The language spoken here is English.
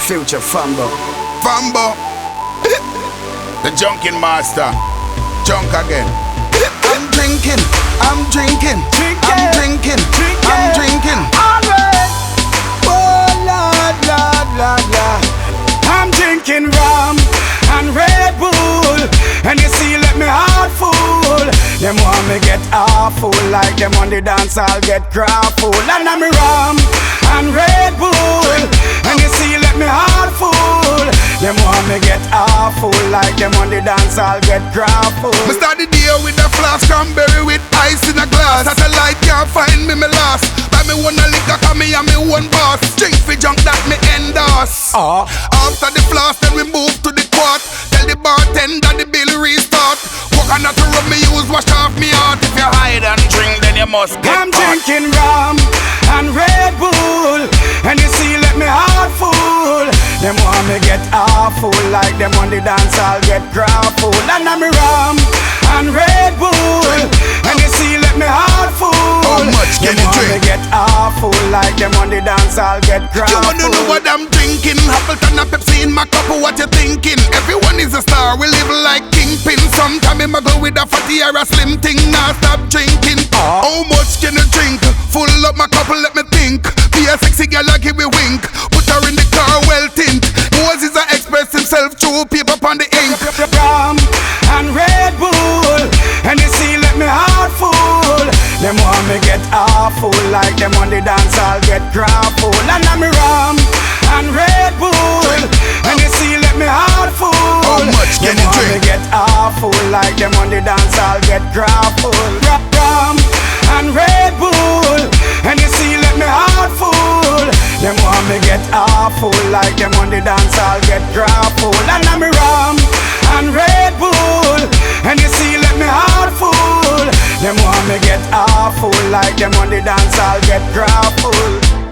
Future Fambo. Fambo. The junkin' master. Junk again. I'm drinking, I'm drinking, I'm drinking, I'm drinking. Alright. Oh Lord, Lord, Lord, Lord. I'm drinking rum and Red Bull, and you see, let me heart full. Them want me get awful, like them on the dance I'll get grappled. And I'm rum and Red Bull, and you see, let me heart full. Them want me get awful, like them on the dance I'll get grappled. Me start the day with a flask cranberry with ice in a glass. Satellite can't find me lost. Buy me one a liquor, cause me and me one boss. Drink for junk that me endorse. After the flask, then we move to the quart. Tell the bartender the bill restart. Coconut to rub me use, wash off me heart. If you hide and drink, then you must get I'm hot. drinking rum and Red Bull, and you see, let me heart full. Them want me get awful, like them on the dance I'll get grappled. And I'm rum and Red Bull, and you see, let me heart full. How much can you want drink? me get awful, like them on the dance I'll get grappled. You wanna know what I'm drinking? Appleton and Pepsi in my cup, what you thinking? Everyone is a star, we live like kingpin. Sometime I go with a fatty or a slim thing. Now stop drinking. How much can you drink? Full up my cup, let me think. Be a sexy girl, I give me wink. Put her in the car, well tint. Moses a express himself through paper on the ink. Rum and Red Bull, and you see, let me heart full. Them want me get awful, like them on the dance I'll get grappled. And I'm rum and Red Bull, and you see, let me heart full. How much can you want me drink? get awful, like them on the dance I'll get grappled. Rum and Red Bull, and you see, let me heart full. Them want me get awful, like them on the dance I'll get grappled. And I'm rum and Red Bull, and you see, let me heart full. Them want me get awful, like them on the dance I'll get grappled.